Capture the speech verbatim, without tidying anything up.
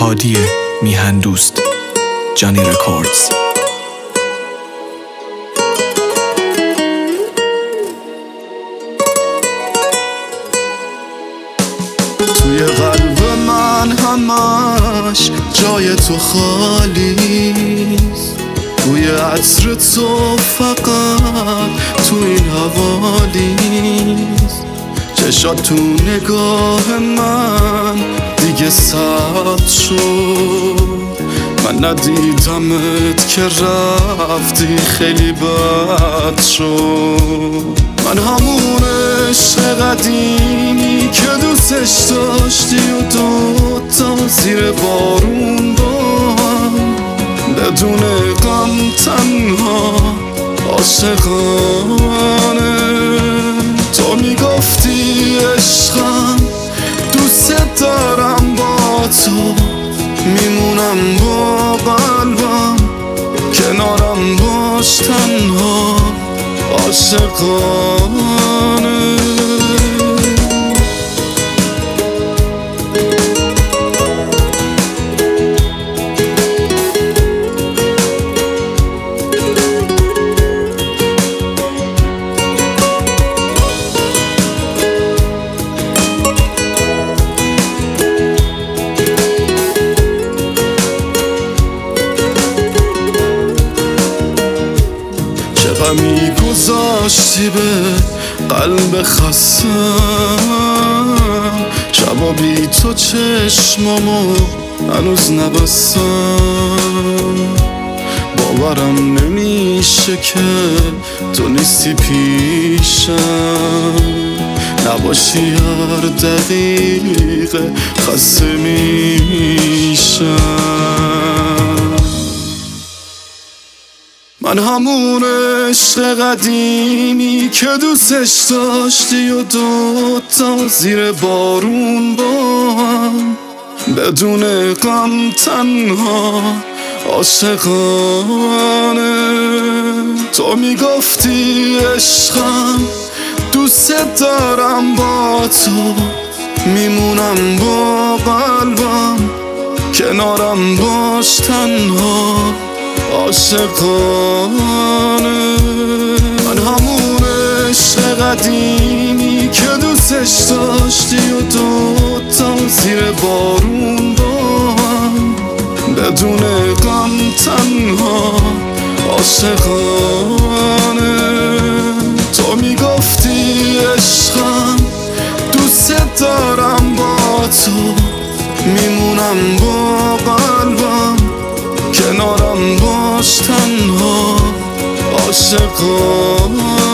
هادی میهن دوست، جانی رکوردز. توی قلب من همش جای تو خالیست، توی عطر تو فقط تو این حوالیست. چشات تو نگاه من دیگه ثبت شد، من ندیدمت که رفتی خیلی بد شد. من همون عشق قدیمی که دوستش داشتی و دوتا زیر بارون با هم بدون غم تنها عاشقانه. تو میگفتی عشقم دوست دارم، با تو میمونم با قلبم، کنارم باش تنها عاشقانه. غمی گذاشتی به قلب خستم، شبا بی تو چشمامو هنوز نبستم. باورم نمیشه که تو نیستی پیشم، نباشی هر دقیقه خسته میشم. من همون عشق قدیمی که دوستش داشتی و دوتا زیر بارون با هم بدون غم تنها عاشقانه. تو میگفتی عشقم دوست دارم، با تو میمونم با قلبم، کنارم باش تنها عاشقانه. من همون عشق قدیمی که دوستش داشتی و دوتا زیر بارون با هم بدون غم تنها عاشقانه. تو میگفتی عشقم دوست دارم، با تو میمونم با قلبم، کنارم باش تنها عاشقانه.